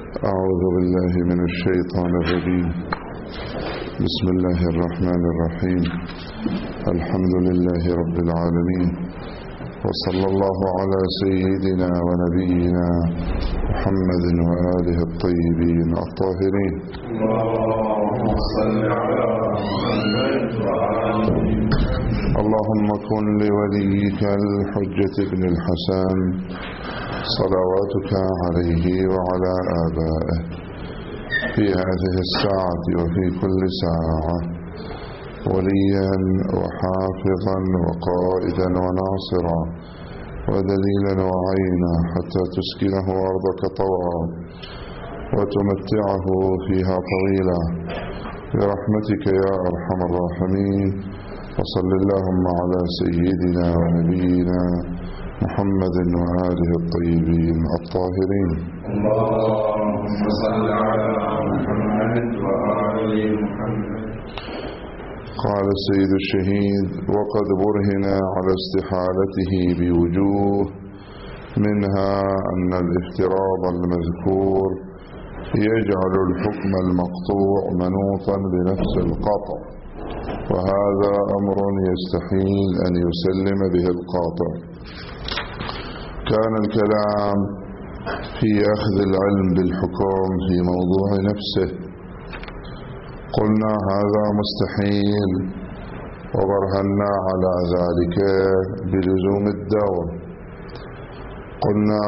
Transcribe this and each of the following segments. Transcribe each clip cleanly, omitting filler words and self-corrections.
أعوذ بالله من الشيطان الرجيم. بسم الله الرحمن الرحيم. الحمد لله رب العالمين، وصلى الله على سيدنا ونبينا محمد وآله الطيبين الطاهرين. اللهم صل على محمد وآله. اللهم كن لوليك الحجة بن الحسن صلواتك عليه وعلى آبائه في هذه الساعة وفي كل ساعة وليا وحافظا وقائدا وناصرا ودليلا وعينا حتى تسكنه أرضك طوعا وتمتعه فيها طويلا برحمتك يا أرحم الراحمين. وصل اللهم على سيدنا ونبينا محمد وآله الطيبين الطاهرين. اللهم صل على محمد وآل محمد. قال السيد الشهيد: وقد برهن على استحالته بوجوه، منها أن الافتراض المذكور يجعل الحكم المقطوع منوطا بنفس القطع، وهذا أمر يستحيل أن يسلم به القاطع. كان الكلام في أخذ العلم بالحكم في موضوع نفسه، قلنا هذا مستحيل وبرهنا على ذلك بلزوم الدور. قلنا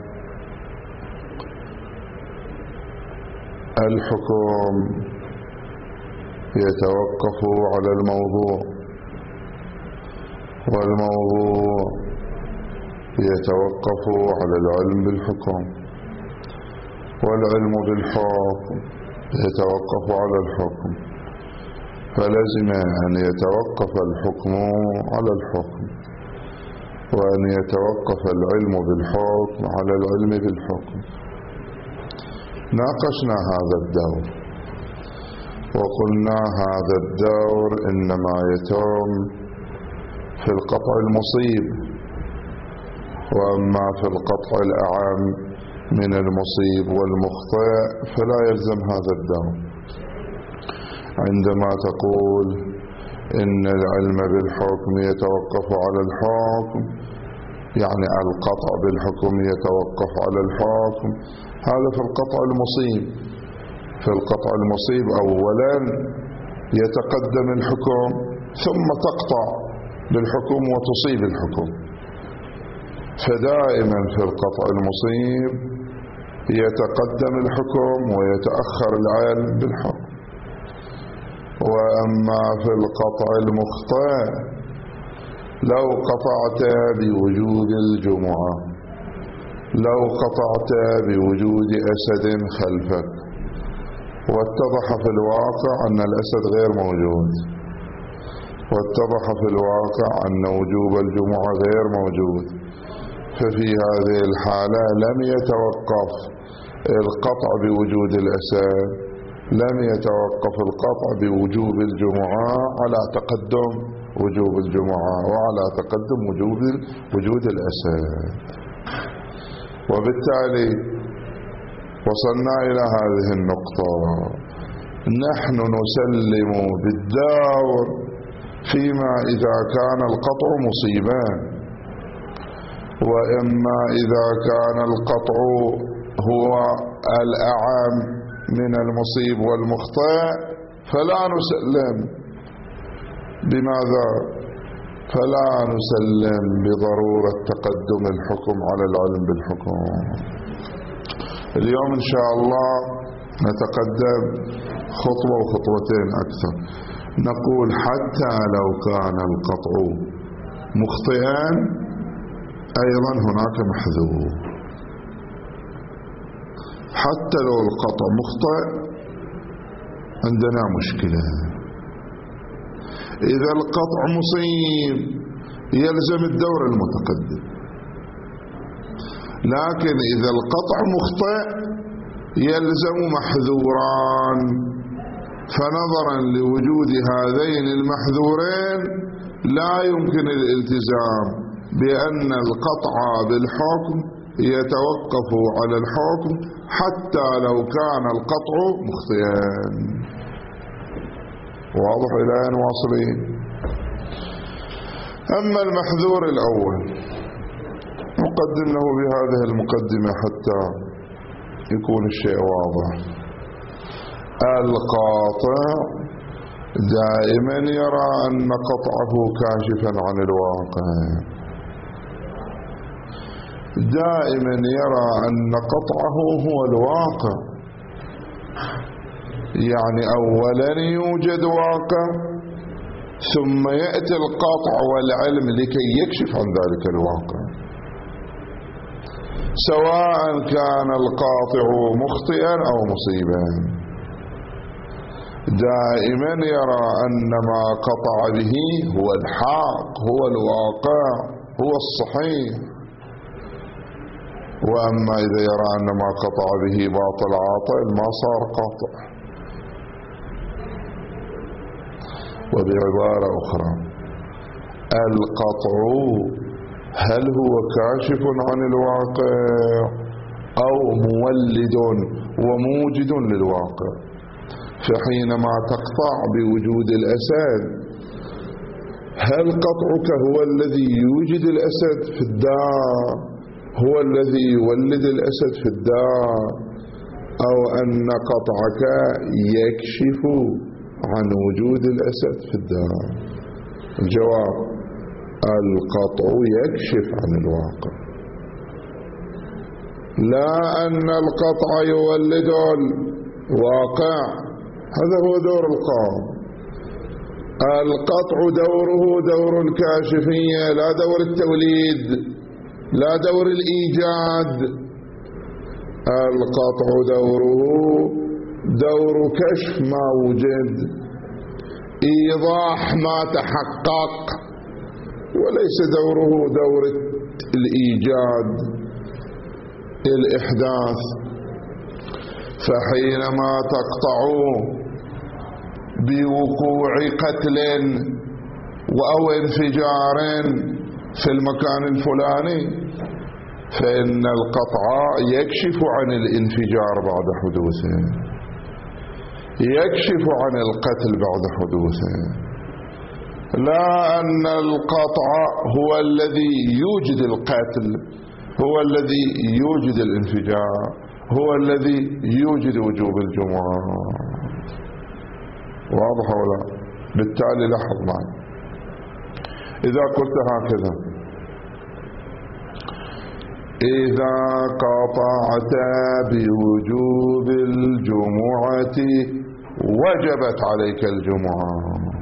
الحكم يتوقف على الموضوع، والموضوع يتوقف على العلم بالحكم، والعلم بالحكم يتوقف على الحكم، فلزم أن يتوقف الحكم على الحكم، وأن يتوقف العلم بالحكم على العلم بالحكم. ناقشنا هذا الدور وقلنا هذا الدور إنما يتم في القطع المصيب، وأما في القطع الأعم من المصيب والمخطئ فلا يلزم هذا الدور. عندما تقول إن العلم بالحكم يتوقف على الحكم، يعني القطع بالحكم يتوقف على الحكم، هذا في القطع المصيب. في القطع المصيب أولا يتقدم الحكم ثم تقطع بالحكم وتصيب الحكم، فدائما في القطع المصيب يتقدم الحكم ويتأخر العلم بالحكم. وأما في القطع المخطئ لو قطعت بوجود الجمعة، لو قطعت بوجود أسد خلفك واتضح في الواقع أن الأسد غير موجود، واتضح في الواقع أن وجوب الجمعة غير موجود، ففي هذه الحالة لم يتوقف القطع بوجود الأسد، لم يتوقف القطع بوجوب الجمعة على تقدم وجوب الجمعة وعلى تقدم وجود الأسد. وبالتالي وصلنا إلى هذه النقطة، نحن نسلم بالدور فيما إذا كان القطع مصيبا، وإما إذا كان القطع هو الأعم من المصيب والمخطئ فلا نسلم. بماذا؟ فلا نسلم بضرورة تقدم الحكم على العلم بالحكم. اليوم إن شاء الله نتقدم خطوة وخطوتين أكثر، نقول حتى لو كان القطع مخطئا أيضا هناك محذور. حتى لو القطع مخطئ عندنا مشكلة. إذا القطع مصيب يلزم الدور المتقدم، لكن إذا القطع مخطئ يلزم محذوران، فنظرا لوجود هذين المحذورين لا يمكن الالتزام بأن القطع بالحكم يتوقف على الحكم حتى لو كان القطع مخطئا. واضح إلى أين واصلين؟ أما المحذور الأول نقدم له بهذه المقدمة حتى يكون الشيء واضح. القاطع دائما يرى أن قطعه كاشفا عن الواقع، دائما يرى أن قطعه هو الواقع. يعني أولا يوجد واقع ثم يأتي القطع والعلم لكي يكشف عن ذلك الواقع، سواء كان القاطع مخطئا أو مصيبا. دائما يرى أن ما قطع به هو الحق، هو الواقع، هو الصحيح. وأما إذا يرى أن ما قطع به باطل عاطل ما صار قاطع. وبعبارة أخرى، القطع هل هو كاشف عن الواقع أو مولد وموجد للواقع؟ فحينما تقطع بوجود الأسد، هل قطعك هو الذي يوجد الأسد في الدار، هو الذي يولد الأسد في الدار، أو أن قطعك يكشف عن وجود الأسد في الدار؟ الجواب: القطع يكشف عن الواقع، لا أن القطع يولد الواقع. هذا هو دور القاطع. القطع دوره دور الكاشفية، لا دور التوليد، لا دور الإيجاد. القطع دوره دور كشف ما وجد، إيضاح ما تحقق، وليس دوره دور الإيجاد، الإحداث. فحينما تقطع بوقوع قتل أو انفجار في المكان الفلاني، فإن القطع يكشف عن الانفجار بعد حدوثه، يكشف عن القتل بعد حدوثه. لا أن القطع هو الذي يوجد القتل، هو الذي يوجد الانفجار، هو الذي يوجد وجوب الجمعة. واضح ولا؟ بالتالي لاحظ معي، إذا قلت هكذا: إذا قطعت بوجوب الجمعة وجبت عليك الجمعة،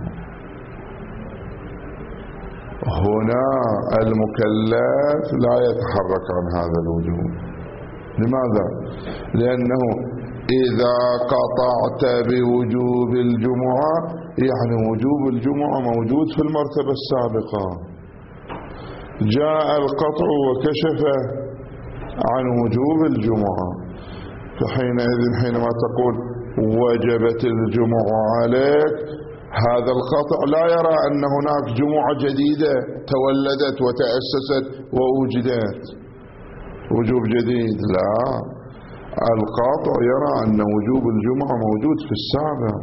هنا المكلف لا يتحرك عن هذا الوجوب. لماذا؟ لأنه إذا قطعت بوجوب الجمعة يعني وجوب الجمعة موجود في المرتبة السابقة، جاء القطع وكشف عن وجوب الجمعة. فحينئذ حينما تقول وجبت الجمعة عليك، هذا القطع لا يرى أن هناك جمعة جديدة تولدت وتأسست ووجدت وجوب جديد، لا، القاطع يرى أن وجوب الجمعة موجود في السابق.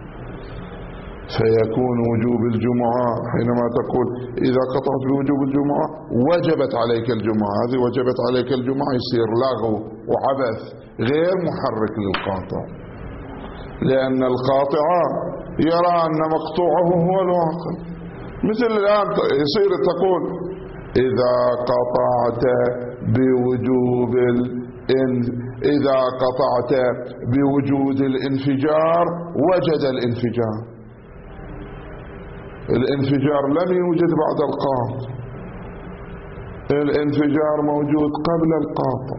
فيكون وجوب الجمعة حينما تقول إذا قطعت بوجوب الجمعة وجبت عليك الجمعة، هذه وجبت عليك الجمعة يصير لغو وعبث غير محرك للقاطع، لأن القاطع يرى أن مقطوعه هو الواقع. مثل الآن يصير تقول إذا قطعت بوجوب إذا قطعت بوجود الانفجار وجد الانفجار. الانفجار لم يوجد بعد القاطع، الانفجار موجود قبل القاطع.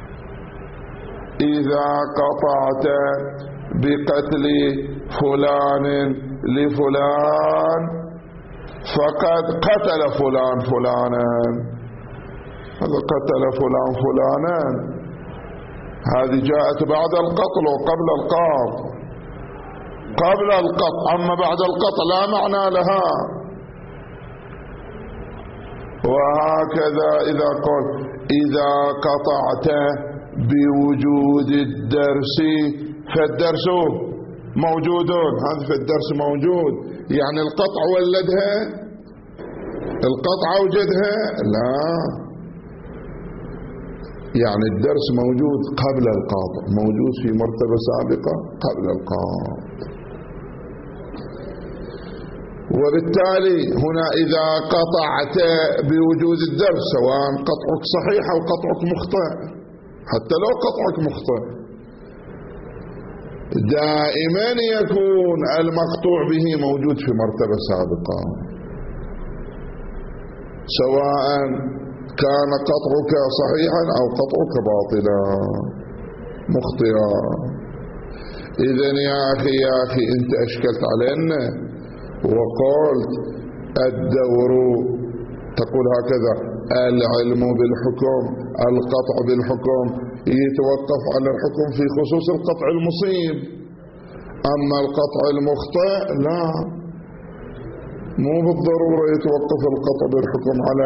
إذا قطعت بقتل فلان لفلان فقد قتل فلان فلانا، هذا قتل فلان فلانا، هذه جاءت بعد القتل وقبل القاطع. قبل القطع، أما بعد القطع لا معنى لها. وهكذا إذا قلت إذا قطعت بوجود الدرس فالدرس موجود. هذا فالدرس موجود يعني القطع ولدها، القطع أوجدها؟ لا، يعني الدرس موجود قبل القاطع، موجود في مرتبة سابقة قبل القاطع. وبالتالي هنا إذا قطعت بوجود الدرس، سواء قطعك صحيح أو قطعك مخطئ، حتى لو قطعك مخطئ دائما يكون المقطوع به موجود في مرتبة سابقة، سواء كان قطعك صحيحا أو قطعك باطلا مخطئا. إذن يا أخي أنت أشكلت علينا وقلت الدور، تقول هكذا: العلم بالحكم، القطع بالحكم يتوقف على الحكم في خصوص القطع المصيب، أما القطع المخطئ لا، مو بالضرورة يتوقف القطع بالحكم على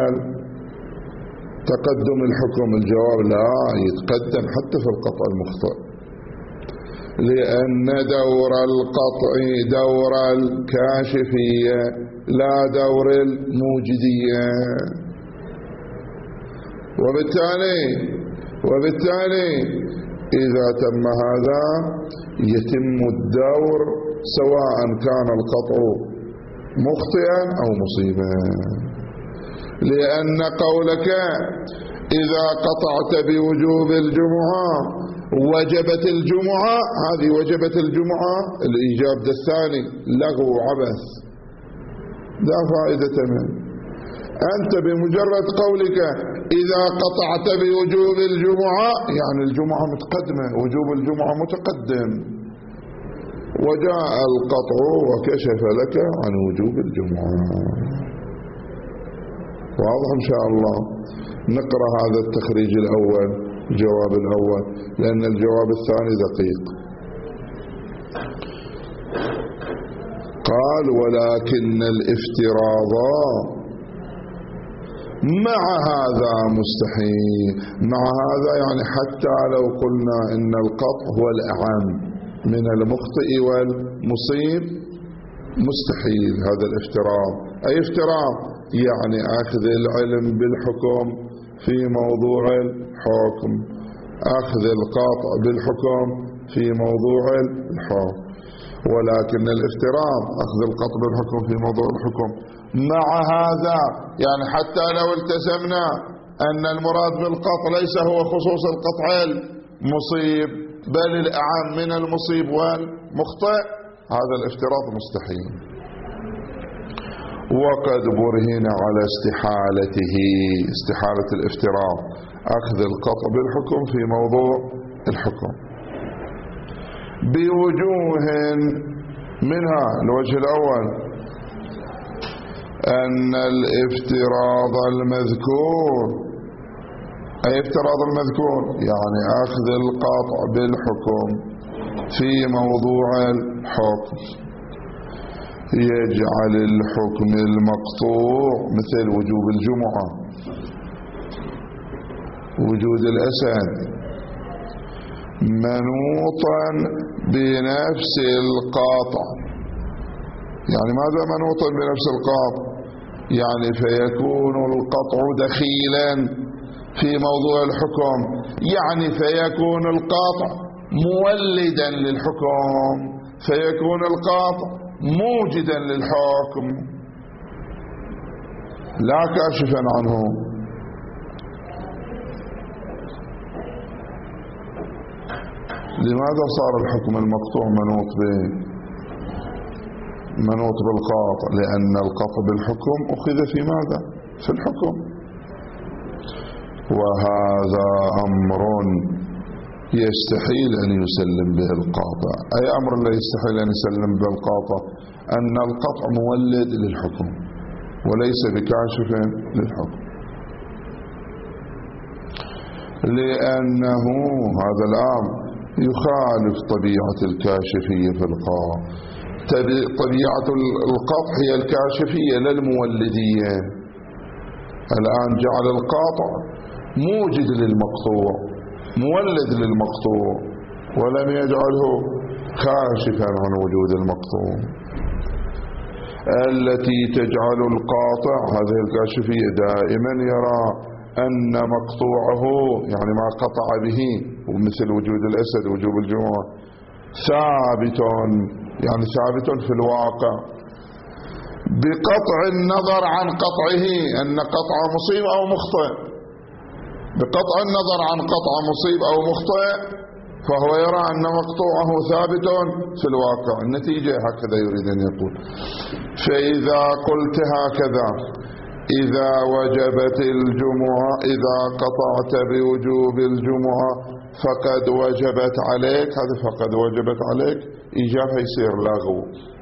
تقدم الحكم. الجواب لا، يتقدم حتى في القطع المخطئ، لأن دور القطع دور الكاشفية لا دور الموجدية. وبالتالي إذا تم هذا يتم الدور سواء كان القطع مخطئا أو مصيبا، لأن قولك إذا قطعت بوجوب الجمعة وجبت الجمعة، هذه وجبت الجمعة الإيجاب الثاني لغو عبث لا فائدة منه. أنت بمجرد قولك إذا قطعت بوجوب الجمعة يعني الجمعة متقدمة، وجوب الجمعة متقدم، وجاء القطع وكشف لك عن وجوب الجمعة. واضح إن شاء الله؟ نقرأ هذا التخريج الأول، الجواب الأول، لأن الجواب الثاني دقيق. قال: ولكن الافتراض مع هذا مستحيل. مع هذا يعني حتى لو قلنا إن القطع هو الأعم من المخطئ والمصيب مستحيل هذا الافتراض. أي افتراض؟ يعني أخذ العلم بالحكم في موضوع الحكم، أخذ القطع بالحكم في موضوع الحكم. ولكن الافتراض أخذ القطع بالحكم في موضوع الحكم مع هذا يعني حتى لو التزمنا أن المراد بالقطع ليس هو خصوص القطع المصيب بل الأعم من المصيب والمخطئ، هذا الافتراض مستحيل. وقد برهن على استحالته، استحالة الافتراض أخذ القطع بالحكم في موضوع الحكم بوجوه، منها الوجه الأول أن الافتراض المذكور، أي افتراض المذكور يعني أخذ القطع بالحكم في موضوع الحكم يجعل الحكم المقطوع مثل وجوب الجمعة، وجود الأسد، منوطا بنفس القاطع. يعني ماذا منوطا بنفس القاطع؟ يعني فيكون القطع دخيلا في موضوع الحكم، يعني فيكون القاطع مولدا للحكم، فيكون القاطع موجدا للحكم لا كاشفا عنه. لماذا صار الحكم المقطوع منوط بالقاطع؟ لأن القطع بالحكم أخذ في ماذا؟ في الحكم. وهذا أمر يستحيل أن يسلم به القاطع. أي أمر لا يستحيل أن يسلم به القاطع؟ أن القطع مولد للحكم وليس بكاشف للحكم، لأنه هذا الأمر يخالف طبيعة الكاشفية في القاطع. طبيعة القطع هي الكاشفية لا المولدية. الآن جعل القاطع موجد للمقطوع مولد للمقطوع، ولم يجعله كاشفا عن وجود المقطوع. التي تجعل القاطع هذه الكاشفية دائما يرى أن مقطوعه يعني ما قطع به، ومثل وجود الأسد وجوب الجمعة ثابت، يعني ثابت في الواقع بقطع النظر عن قطعه، أن قطع مصيب أو مخطئ، بقطع النظر عن قطع مصيب أو مخطئ، فهو يرى أن مقطوعه ثابت في الواقع. النتيجة هكذا يريد أن يقول. فإذا قلت هكذا إذا وجبت الجمعة، إذا قطعت بوجوب الجمعة فقد وجبت عليك، هذا فقد وجبت عليك إجابة يصير لغو،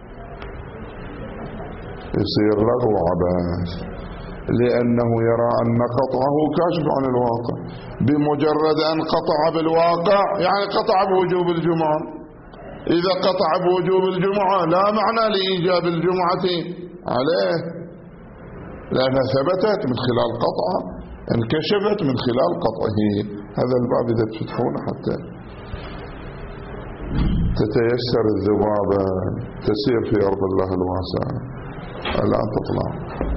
يصير لغو عبث، لأنه يرى أن قطعه كاشف عن الواقع. بمجرد أن قطع بالواقع يعني قطع بوجوب الجمعة. إذا قطع بوجوب الجمعة لا معنى لإيجاب الجمعة عليه، لأنها ثبتت من خلال قطعه، انكشفت من خلال قطعه. هذا الباب إذا تفتحونه حتى تتيسر الذبابة تسير في أرض الله الواسع. الآن تطلع.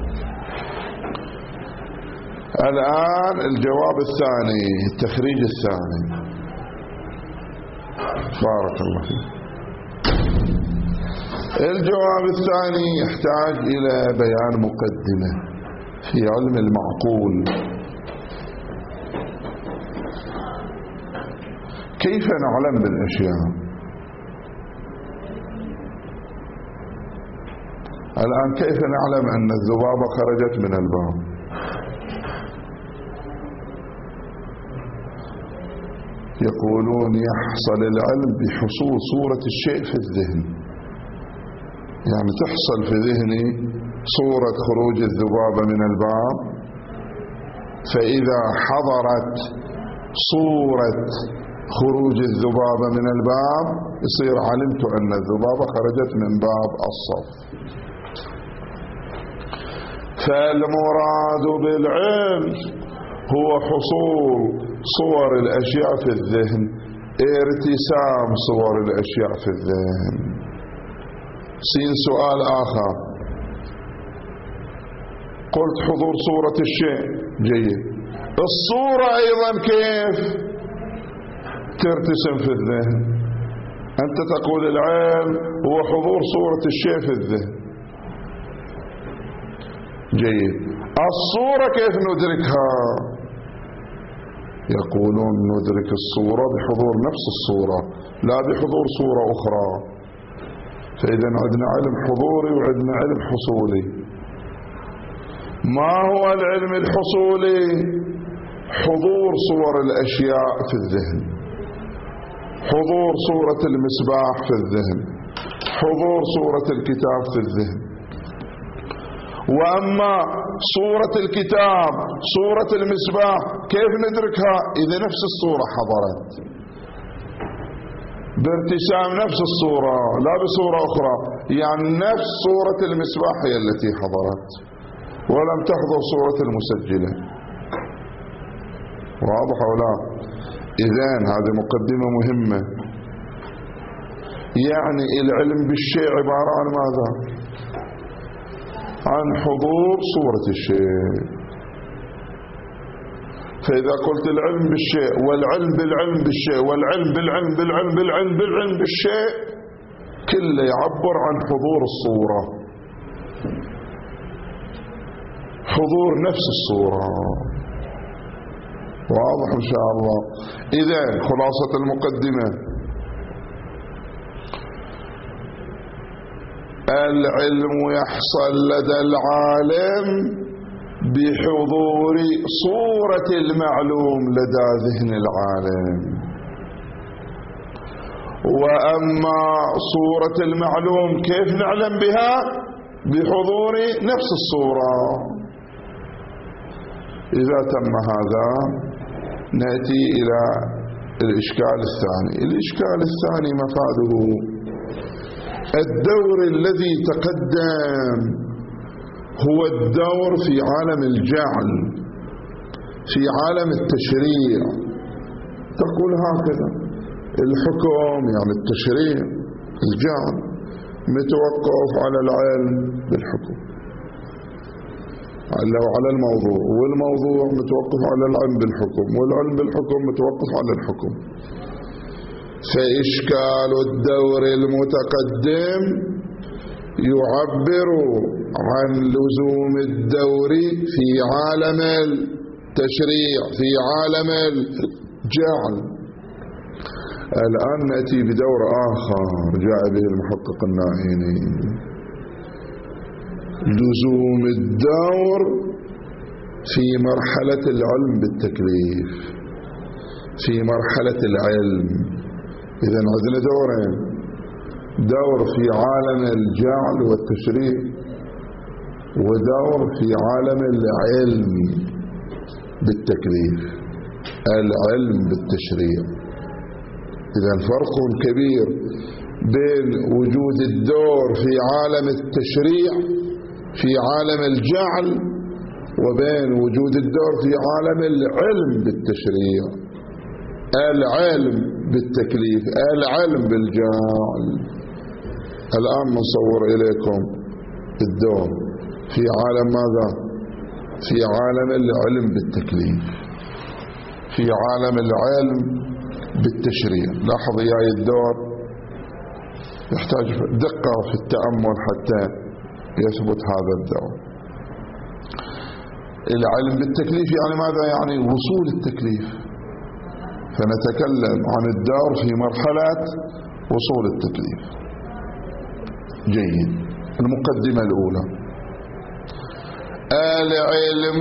الآن الجواب الثاني، التخريج الثاني. بارك الله فيك. الجواب الثاني يحتاج إلى بيان مقدمة في علم المعقول. كيف نعلم بالأشياء؟ الآن كيف نعلم أن الذبابة خرجت من الباب؟ يقولون يحصل العلم بحصول صورة الشيء في الذهن، يعني تحصل في ذهني صورة خروج الذبابة من الباب، فإذا حضرت صورة خروج الذبابة من الباب يصير علمت أن الذبابة خرجت من باب الصف. فالمراد بالعلم هو حصول صور الأشياء في الذهن، ارتسام صور الأشياء في الذهن. سين سؤال آخر، قلت حضور صورة الشيء، جيد، الصورة أيضا كيف ترتسم في الذهن؟ أنت تقول العلم هو حضور صورة الشيء في الذهن، جيد، الصورة كيف ندركها؟ يقولون ندرك الصورة بحضور نفس الصورة لا بحضور صورة أخرى. فإذا عندنا علم حضوري وعندنا علم حصولي. ما هو العلم الحصولي؟ حضور صور الأشياء في الذهن، حضور صورة المصباح في الذهن، حضور صورة الكتاب في الذهن. وأما صورة الكتاب، صورة المصباح، كيف ندركها؟ إذا نفس الصورة حضرت بارتسام نفس الصورة لا بصورة أخرى، يعني نفس صورة المصباح هي التي حضرت ولم تحضر صورة المسجلة. واضح ولا؟ إذن هذه مقدمة مهمة. يعني العلم بالشيء عبارة عن ماذا؟ عن حضور صورة الشيء. فإذا قلت العلم بالشيء والعلم بالعلم بالشيء والعلم بالعلم بالعلم بالعلم بالعلم بالشيء، كله يعبر عن حضور الصورة، حضور نفس الصورة. واضح إن شاء الله؟ إذن خلاصة المقدمة، العلم يحصل لدى العالم بحضور صورة المعلوم لدى ذهن العالم. وأما صورة المعلوم كيف نعلم بها؟ بحضور نفس الصورة. إذا تم هذا نأتي إلى الإشكال الثاني. الإشكال الثاني مفاده الدور الذي تقدم هو الدور في عالم الجعل، في عالم التشريع تقول هكذا: الحكم يعني التشريع الجعل متوقف على العلم بالحكم، على الموضوع، والموضوع متوقف على العلم بالحكم، والعلم بالحكم متوقف على الحكم. فإشكال الدور المتقدم يعبر عن لزوم الدور في عالم التشريع، في عالم الجعل. الآن نأتي بدور آخر جاء به المحقق النائيني: لزوم الدور في مرحلة العلم بالتكليف، في مرحلة العلم. إذن عندنا دورين: دور في عالم الجعل والتشريع، ودور في عالم العلم بالتكليف، العلم بالتشريع. إذن فرق كبير بين وجود الدور في عالم التشريع في عالم الجعل، وبين وجود الدور في عالم العلم بالتشريع، العلم بالتكليف، العلم بالجعل. الآن نصور إليكم الدور في عالم ماذا؟ في عالم العلم بالتكليف، في عالم العلم بالتشريع. لاحظ يا الدور يحتاج دقة في التأمل حتى يثبت هذا الدور. العلم بالتكليف يعني ماذا؟ يعني وصول التكليف. فنتكلم عن الدور في مرحلة وصول التكليف. جيد. المقدمة الأولى: العلم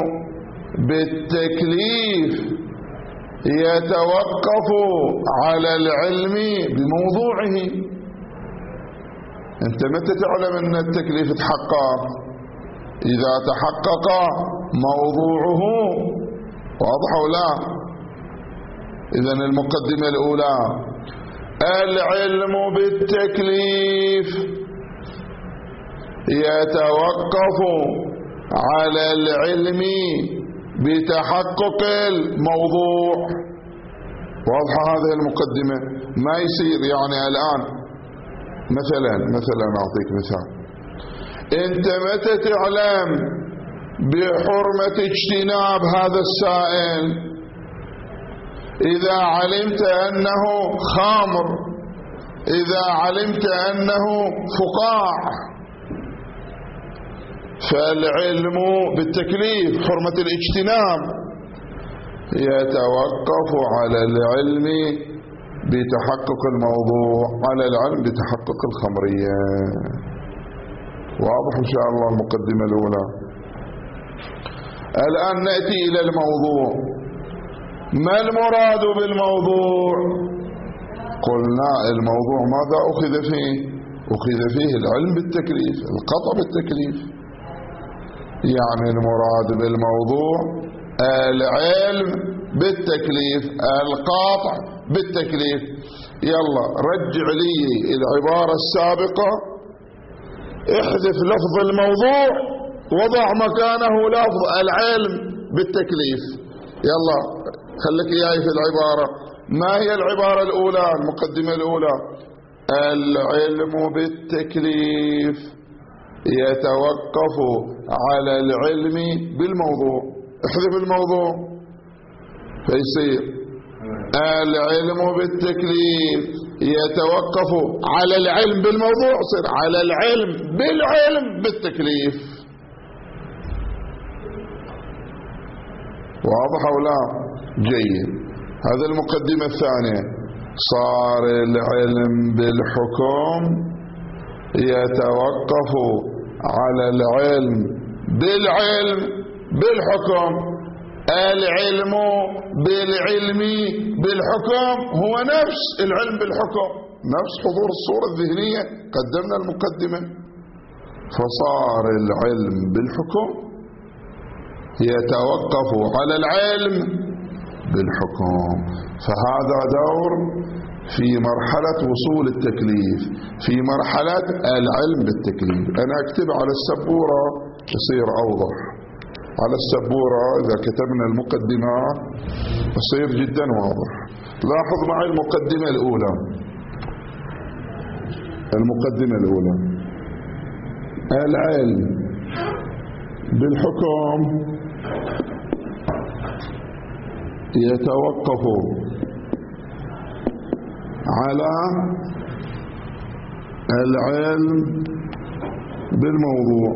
بالتكليف يتوقف على العلم بموضوعه. أنت متى تعلم أن التكليف تحقق؟ إذا تحقق موضوعه. واضح أو لا؟ إذن المقدمة الأولى: العلم بالتكليف يتوقف على العلم بتحقق الموضوع. واضحة هذه المقدمة؟ ما يصير يعني الآن مثلا أعطيك مثال: أنت متى تعلم بحرمة اجتناب هذا السائل؟ إذا علمت أنه خمر، إذا علمت أنه فقاع. فالعلم بالتكليف حرمة الاجتناب يتوقف على العلم بتحقق الموضوع، على العلم بتحقق الخمرية. واضح إن شاء الله المقدمة الأولى. الآن نأتي إلى الموضوع. ما المراد بالموضوع؟ قلنا الموضوع ماذا أخذ فيه؟ أخذ فيه العلم بالتكليف، القطع بالتكليف. يعني المراد بالموضوع العلم بالتكليف، القطع بالتكليف. يلا رجع لي العبارة السابقة، احذف لفظ الموضوع وضع مكانه لفظ العلم بالتكليف. يلا خليك إياي في العبارة. ما هي العبارة الأولى؟ المقدمة الأولى: العلم بالتكليف يتوقف على العلم بالموضوع. احذف الموضوع فيصير العلم بالتكليف يتوقف على العلم بالموضوع، صير على العلم بالعلم بالتكليف. واضح أو لا؟ جيد. هذا المقدمة الثانية. صار العلم بالحكم يتوقف على العلم بالعلم بالحكم. العلم بالعلم بالحكم هو نفس العلم بالحكم، نفس حضور الصورة الذهنية. قدمنا المقدمة. فصار العلم بالحكم يتوقف على العلم بالحكم. فهذا دور في مرحلة وصول التكليف، في مرحلة العلم بالتكليف. أنا أكتب على السبورة يصير أوضح. على السبورة إذا كتبنا المقدمات يصير جدا واضح. لاحظ معي المقدمة الأولى. المقدمة الأولى: العلم بالحكم يتوقف على العلم بالموضوع.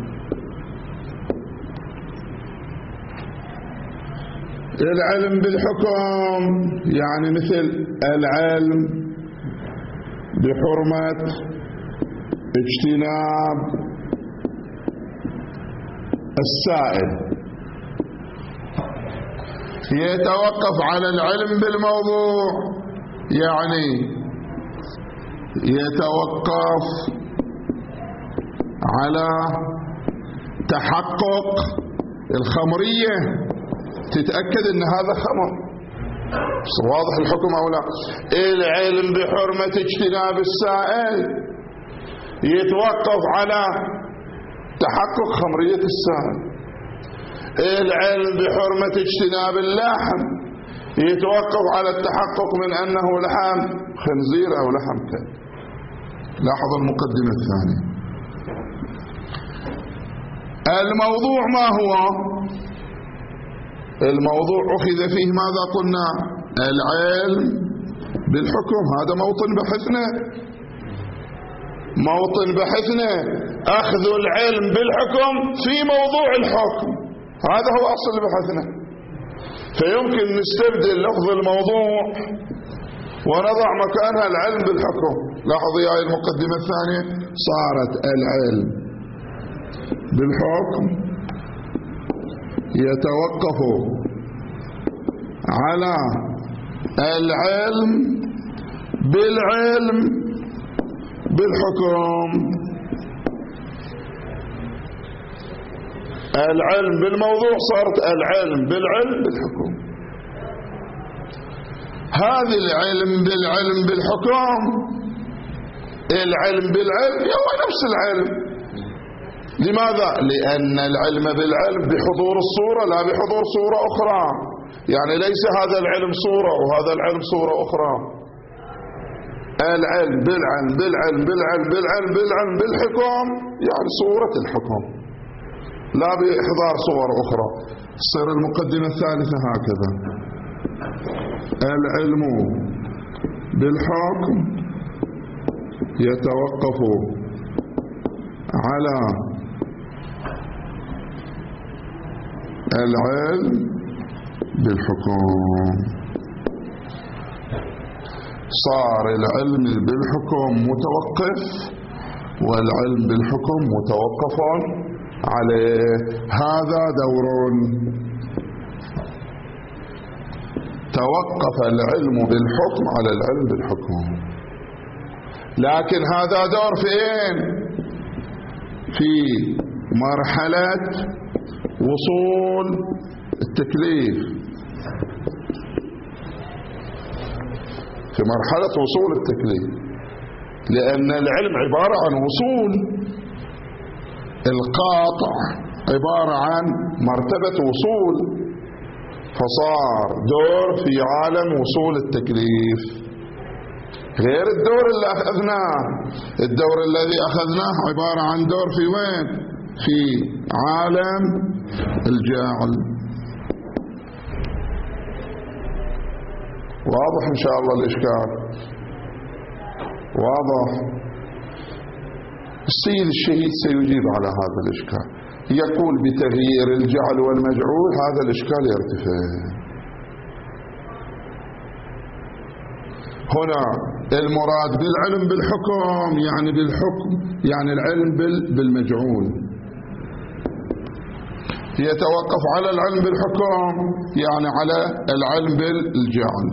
العلم بالحكم يعني مثل العلم بحرمة اجتناب السائل. يتوقف على العلم بالموضوع يعني يتوقف على تحقق الخمرية، تتأكد ان هذا خمر. واضح الحكم او لا؟ العلم بحرمة اجتناب السائل يتوقف على تحقق خمرية السائل. العلم بحرمة اجتناب اللحم يتوقف على التحقق من أنه لحم خنزير أو لحم كلب. لاحظ المقدمة الثانية. الموضوع ما هو؟ الموضوع أخذ فيه ماذا قلنا؟ العلم بالحكم. هذا موطن بحثنا. موطن بحثنا أخذ العلم بالحكم في موضوع الحكم. هذا هو أصل بحثنا. فيمكن نستبدل لفظ الموضوع ونضع مكانها العلم بالحكم. لاحظ يا المقدمة الثانية: صارت العلم بالحكم يتوقف على العلم بالعلم بالحكم. العلم بالموضوع صارت العلم بالعلم بالحكم. هذا العلم بالعلم بالحكم، العلم بالعلم هو نفس العلم. لماذا؟ لأن العلم بالعلم بحضور الصورة لا بحضور صورة أخرى. يعني ليس هذا العلم صورة وهذا العلم صورة أخرى. العلم بالعلم بالعلم بالعلم بالعلم بالعلم بالحكم يعني صورة الحكم لا بإحضار صور أخرى. تصير المقدمة الثالثة هكذا: العلم بالحكم يتوقف على العلم بالحكم. صار العلم بالحكم متوقف والعلم بالحكم متوقف عليه. هذا دور. توقف العلم بالحكم على العلم بالحكم، لكن هذا دور فين؟ في مرحلة وصول التكليف. في مرحلة وصول التكليف، لأن العلم عبارة عن وصول. القاطع عبارة عن مرتبة وصول، فصار دور في عالم وصول التكليف غير الدور اللي أخذناه. الدور الذي أخذناه عبارة عن دور في وين؟ في عالم الجعل. واضح إن شاء الله الإشكال؟ واضح. السيد الشهيد سيجيب على هذا الإشكال. يقول بتغيير الجعل والمجعول هذا الإشكال يرتفع. هنا المراد بالعلم بالحكم يعني بالحكم، يعني العلم بالمجعول. يتوقف على العلم بالحكم يعني على العلم بالجعل.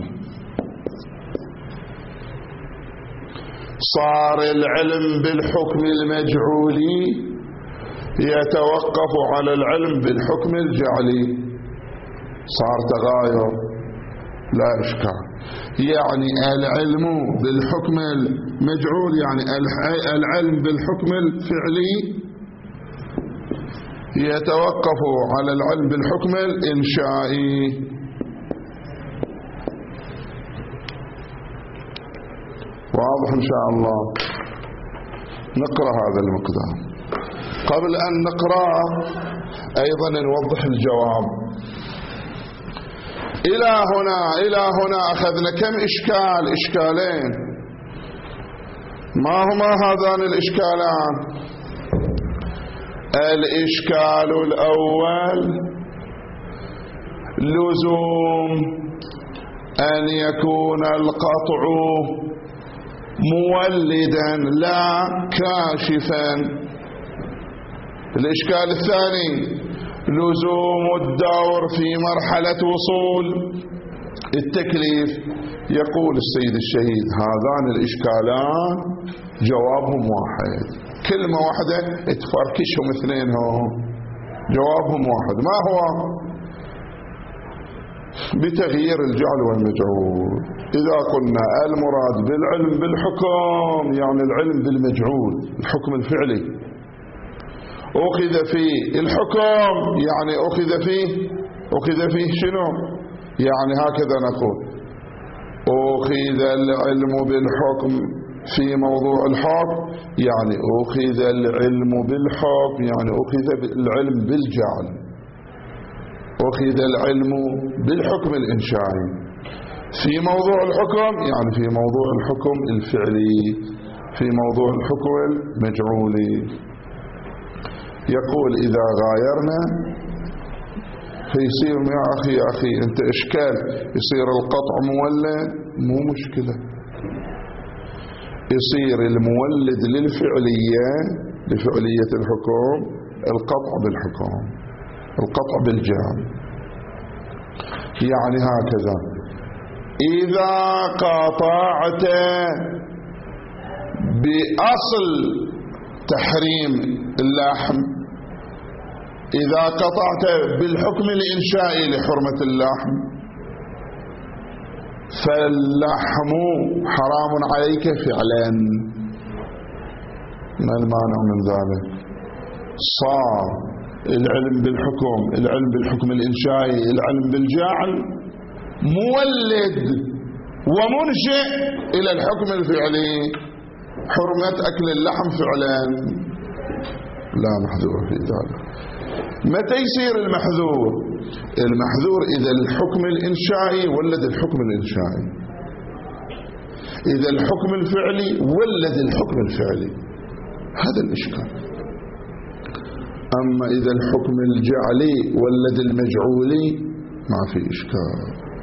صار العلم بالحكم المجعولي يتوقف على العلم بالحكم الجعلي. صار تغاير لا إشكال. يعني العلم بالحكم المجعول يعني العلم بالحكم الفعلي يتوقف على العلم بالحكم الإنشائي. واضح إن شاء الله. نقرأ هذا المقدار. قبل أن نقرأ أيضا نوضح الجواب. إلى هنا أخذنا كم إشكال؟ إشكالين. ما هما هذان الإشكالان؟ الإشكال الأول لزوم أن يكون القطع مولدا لا كاشفا. الإشكال الثاني لزوم الدور في مرحلة وصول التكليف. يقول السيد الشهيد هذان الإشكالان جوابهم واحد، كلمة واحدة تفركشهم اثنينهم، جوابهم واحد. ما هو؟ بتغيير الجعل والمجعول. إذا قلنا المراد بالعلم بالحكم يعني العلم بالمجعول، الحكم الفعلي. أخذ فيه الحكم يعني أخذ فيه شنو؟ يعني هكذا نقول أخذ العلم بالحكم في موضوع الحكم، يعني أخذ العلم بالحكم يعني أخذ العلم بالجعل، أخذ العلم بالحكم الإنشائي. في موضوع الحكم يعني في موضوع الحكم الفعلي، في موضوع الحكم المجعولي. يقول إذا غايرنا فيصير يا أخي أنت إشكال، يصير القطع مولد، مو مشكلة، يصير المولد لفعلية الحكم القطع بالحكم، القطع بالجعل. يعني هكذا إذا قطعت بأصل تحريم اللحم، إذا قطعت بالحكم الإنشائي لحرمة اللحم فاللحم حرام عليك فعلا. ما المانع من ذلك؟ صار العلم بالحكم الإنشائي، العلم بالجعل مولد ومنشئ إلى الحكم الفعلي، حرمة أكل اللحم فعلا، لا محذور في ذلك. متى يصير المحذور؟ المحذور إذا الحكم الإنشائي ولد الحكم الإنشائي، إذا الحكم الفعلي ولد الحكم الفعلي، هذا الإشكال. أما إذا الحكم الجعلي ولد المجعولي ما في إشكال.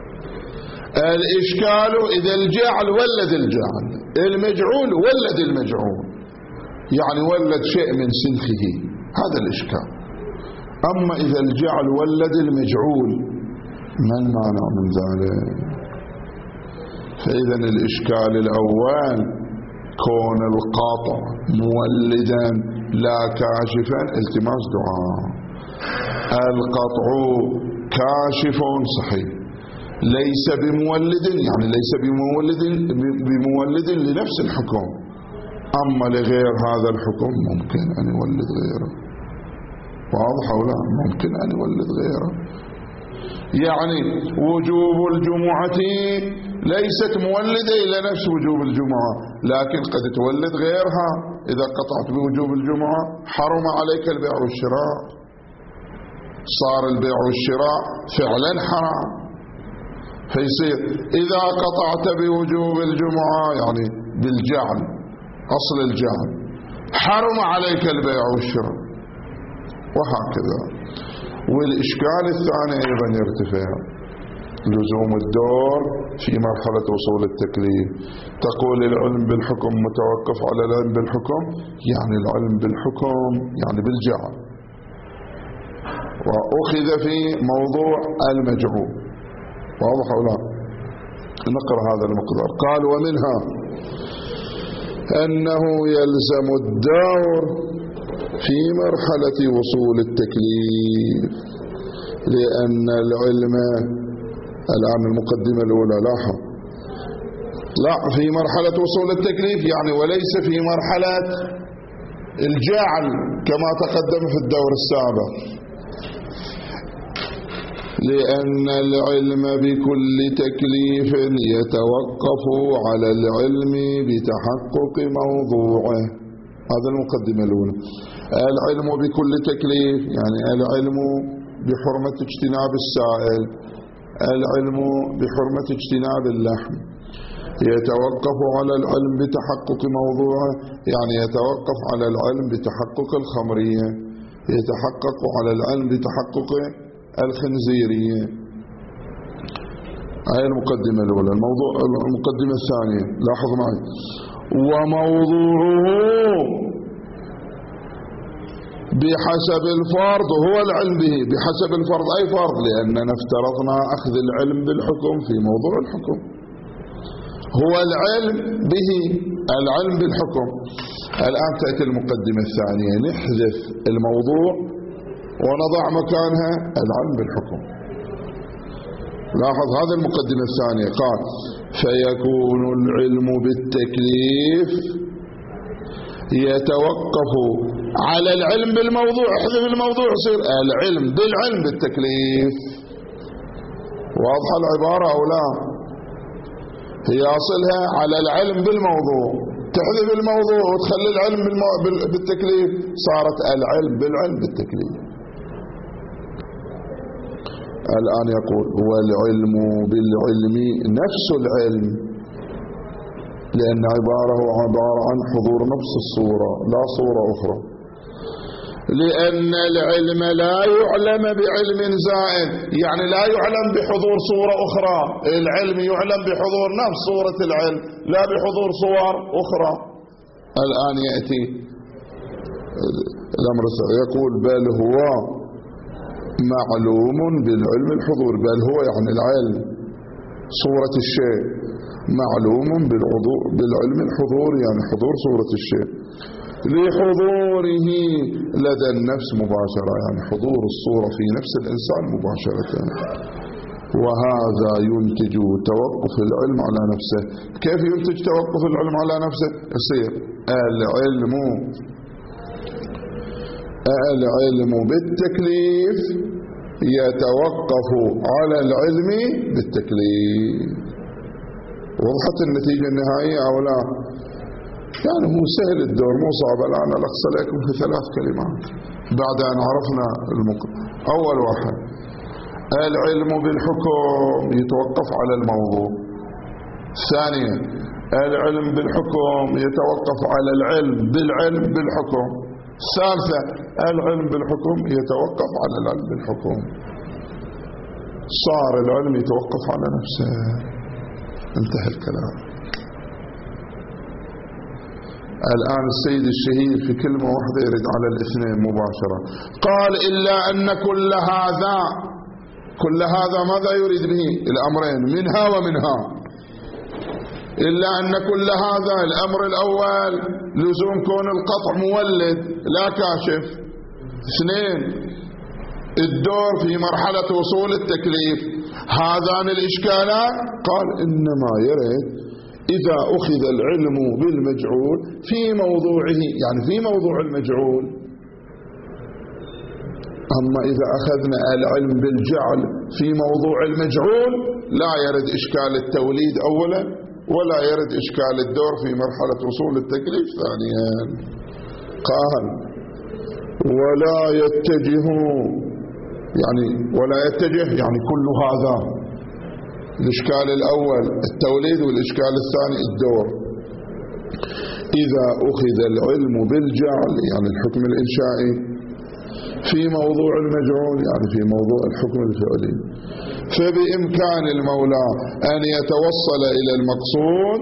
الإشكال إذا الجعل ولد الجعل، المجعول ولد المجعول، يعني ولد شيء من سلفه، هذا الإشكال. أما إذا الجعل ولد المجعول ما المانع من ذلك؟ فإذا الإشكال الأول كون القاطع مولدا لا كاشفا، التماس دعاء. القطع كاشف صحيح، ليس بمولد يعني ليس بمولد لنفس الحكم، أما لغير هذا الحكم ممكن أن يولد غيره. واضح أو لا؟ ممكن أن يولد غيره. يعني وجوب الجمعة ليست مولدة إلى نفس وجوب الجمعة، لكن قد تولد غيرها. إذا قطعت بوجوب الجمعة حرم عليك البيع والشراء، صار البيع والشراء فعلا حرام. فيصير إذا قطعت بوجوب الجمعة يعني بالجعل، أصل الجعل، حرم عليك البيع والشراء، وهكذا. والإشكال الثاني أيضا يرتفع، لزوم الدور في مرحلة وصول التكليف. تقول العلم بالحكم متوقف على العلم بالحكم، يعني العلم بالحكم يعني بالجعل، وأخذ في موضوع المجعول. واضح أو لا؟ نقرأ هذا المقدار. قال ومنها أنه يلزم الدور في مرحلة وصول التكليف، لأن العلم الآن المقدمة الأولى لا في مرحلة وصول التكليف يعني، وليس في مرحلة الجعل كما تقدم في الدور السابق، لأن العلم بكل تكليف يتوقف على العلم بتحقق موضوعه. هذا المقدمة الأولى. العلم بكل تكليف يعني العلم بحرمة اجتناب السائل، العلم بحرمة اجتناب اللحم. يتوقف على العلم بتحقق موضوعه يعني يتوقف على العلم بتحقق الخمرية، يتحقق على العلم بتحقق الخنزيرية. هاي المقدمة الأولى. المقدمة الثانية لاحظ معي. وموضوعه بحسب الفرض هو العلم به. بحسب الفرض أي فرض؟ لأننا افترضنا أخذ العلم بالحكم في موضوع الحكم. هو العلم به، العلم بالحكم. الآن تأتي المقدمة الثانية، نحذف الموضوع ونضع مكانها العلم بالحكم. لاحظ هذه المقدمة الثانية. قال فيكون العلم بالتكليف يتوقف على العلم بالموضوع. احذف الموضوع يصير العلم بالعلم بالتكليف. واضحة العبارة أو لا؟ هي أصلها على العلم بالموضوع، تحذف الموضوع وتخلي العلم بالتكليف، صارت العلم بالعلم بالتكليف. الآن يقول هو العلم بالعلم نفس العلم، لأن عبارة عن حضور نفس الصورة لا صورة أخرى. لأن العلم لا يعلم بعلم زائد، يعني لا يعلم بحضور صورة أخرى. العلم يعلم بحضور نفس صورة العلم لا بحضور صور أخرى. الآن يأتي الأمر يقول بل هو معلوم بالعلم الحضور. بل هو يعني العلم صورة الشيء، معلوم بالعلم الحضور يعني حضور صورة الشيء، لحضوره لدى النفس مباشرة، يعني حضور الصورة في نفس الإنسان مباشرة. وهذا ينتج توقف العلم على نفسه. كيف ينتج توقف العلم على نفسه؟ يصير العلم بالتكليف يتوقف على العلم بالتكليف. وضحت النتيجة النهائية أو لا؟ يعني هو سهل الدور، مو صعب. الآن ألخص لكم في 3 كلمات بعد أن عرفنا أول واحد العلم بالحكم يتوقف على الموضوع. ثانيا العلم بالحكم يتوقف على العلم بالعلم بالحكم. ثالثا العلم بالحكم يتوقف على العلم بالحكم. صار العلم يتوقف على نفسه. انتهى الكلام. الآن السيد الشهير في كلمة واحدة يرد على الاثنين مباشرة. قال إلا أن كل هذا ماذا يريد به؟ الأمرين منها ومنها. إلا أن كل هذا الأمر الأول لزوم كون القطع مولد لا كاشف. 2 الدور في مرحلة وصول التكليف. هذان الإشكالات قال إنما يرد إذا أخذ العلم بالمجعول في موضوعه، يعني في موضوع المجعول. أما إذا أخذنا العلم بالجعل في موضوع المجعول لا يرد إشكال التوليد أولا، ولا يرد إشكال الدور في مرحلة وصول التكليف ثانيا. قال ولا يتجه يعني كل هذا. الإشكال الأول التوليد، والإشكال الثاني الدور. إذا أخذ العلم بالجعل يعني الحكم الإنشائي في موضوع المجعول يعني في موضوع الحكم الفعلي، فبإمكان المولى أن يتوصل إلى المقصود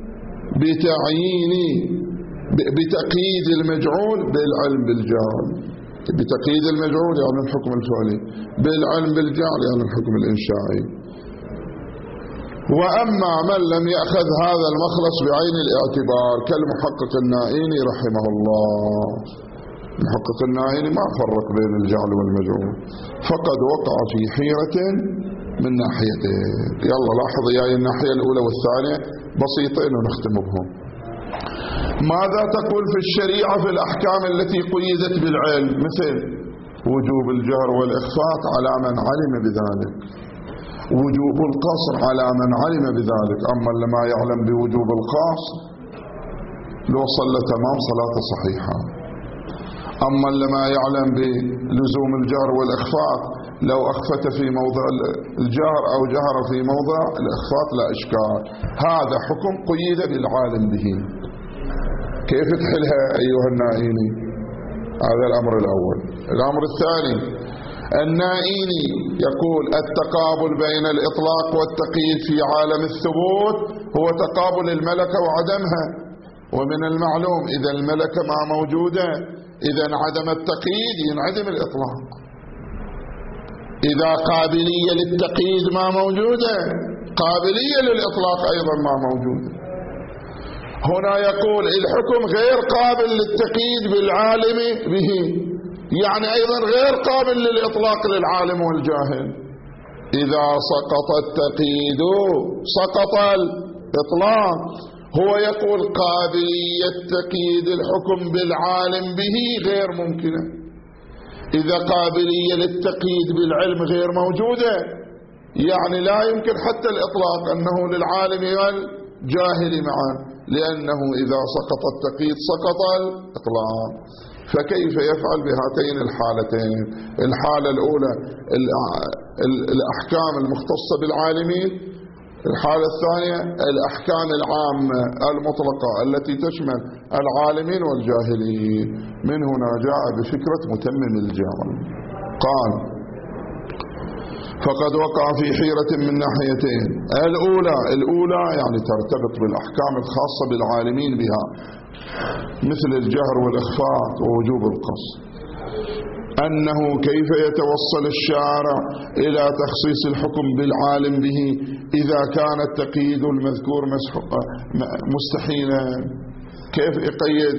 بتقييد المجعول بالعلم بالجعل. بتقييد المجعول يعني الحكم الفعلي، بالعلم بالجعل يعني الحكم الإنشائي. وأما من لم يأخذ هذا المخلص بعين الاعتبار كالمحقق النائيني رحمه الله. المحقق النائيني ما فرق بين الجعل والمجعول، فقد وقع في حيرة من ناحيتين. يلا لاحظ يا الناحية الأولى والثانية بسيطين ونختم بهم. ماذا تقول في الشريعة في الأحكام التي قيدت بالعلم، مثل وجوب الجهر والإخفاء على من علم بذلك، وجوب القصر على من علم بذلك. أما اللي ما يعلم بوجوب القصر لو صلى تمام صلاة صحيحة. أما اللي ما يعلم بلزوم الجهر والإخفاء لو أخفت في موضع الجهر أو جهر في موضع الإخفاء لا إشكال. هذا حكم قيد بالعالم به. كيف تحلها أيها النائيني؟ هذا الأمر الأول. الأمر الثاني، النائيني يقول التقابل بين الإطلاق والتقييد في عالم الثبوت هو تقابل الملكة وعدمها، ومن المعلوم إذا الملكة ما موجودة إذا انعدم التقييد ينعدم الإطلاق. إذا قابلية للتقييد ما موجودة قابلية للإطلاق أيضا ما موجودة. هنا يقول الحكم غير قابل للتقييد بالعالم به، يعني أيضا غير قابل للإطلاق للعالم والجاهل. إذا سقط التقييد سقط الإطلاق. هو يقول قابلية تقييد الحكم بالعالم به غير ممكنة. إذا قابلية للتقييد بالعلم غير موجودة يعني لا يمكن حتى الإطلاق أنه للعالم والجاهل معا، لأنه إذا سقط التقييد سقط الإطلاق. فكيف يفعل بهاتين الحالتين؟ الحالة الأولى الأحكام المختصة بالعالمين، الحالة الثانية الأحكام العامة المطلقة التي تشمل العالمين والجاهلين. من هنا جاء بفكرة متمم الجامع. قال فقد وقع في حيرة من ناحيتين. الأولى يعني ترتبط بالأحكام الخاصة بالعالمين بها مثل الجهر والإخفاء ووجوب القصر، أنه كيف يتوصل الشارع إلى تخصيص الحكم بالعالم به إذا كان التقييد المذكور مستحيلا. كيف يقيد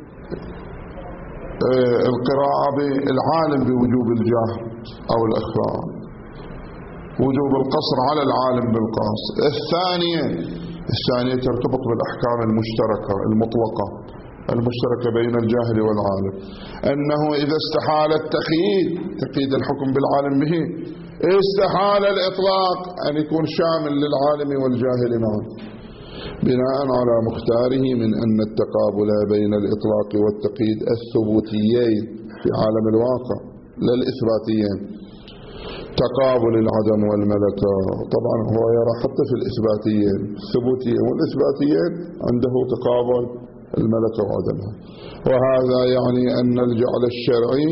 القراءة بالعالم بوجوب الجهر أو الإخفاء، وجوب القصر على العالم بالقصر. الثانية ترتبط بالأحكام المشتركة المطلقة المشتركة بين الجاهل والعالم، أنه إذا استحال تقييد الحكم بالعالم به استحال الإطلاق أن يكون شامل للعالم والجاهل معا، بناء على مختاره من أن التقابل بين الإطلاق والتقييد الثبوتيين في عالم الواقع لا الإثباتيين، تقابل العدم والملكة. طبعا هو يرى حتى في الإثباتيين الثبوتيين والإثباتيين عنده تقابل الملكة وعدمها، وهذا يعني أن الجعل الشرعي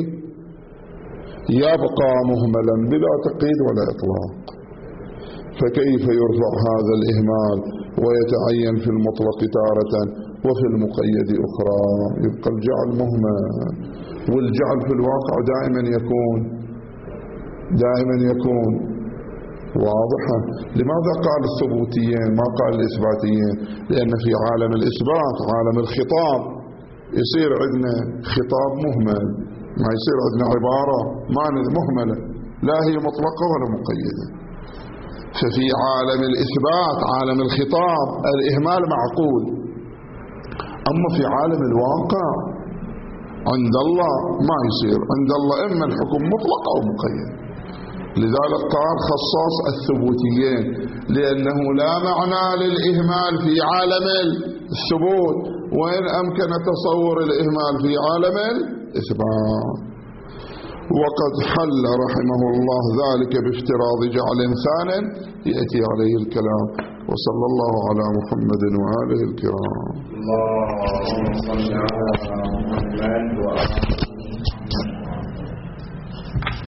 يبقى مهملا بلا تقييد ولا إطلاق. فكيف يرفع هذا الإهمال ويتعين في المطلق تارة وفي المقيد أخرى؟ يبقى الجعل مهمل، والجعل في الواقع دائما يكون واضحا. لماذا قال الثبوتيين ما قال الإثباتيين؟ لأن في عالم الإثبات عالم الخطاب يصير عندنا خطاب مهمل، ما يصير عندنا عبارة مهملة لا هي مطلقة ولا مقيدة. ففي عالم الإثبات عالم الخطاب الإهمال معقول، أما في عالم الواقع عند الله ما يصير، عند الله إما الحكم مطلق أو مقيد. لذلك قال خصاص الثبوتيين، لأنه لا معنى للإهمال في عالم الثبوت، وإن أمكن تصور الإهمال في عالم الإثبات. وقد حل رحمه الله ذلك بافتراض جعل ثان يأتي عليه الكلام. وصلى الله على محمد وآله الكرام. اللهم صل على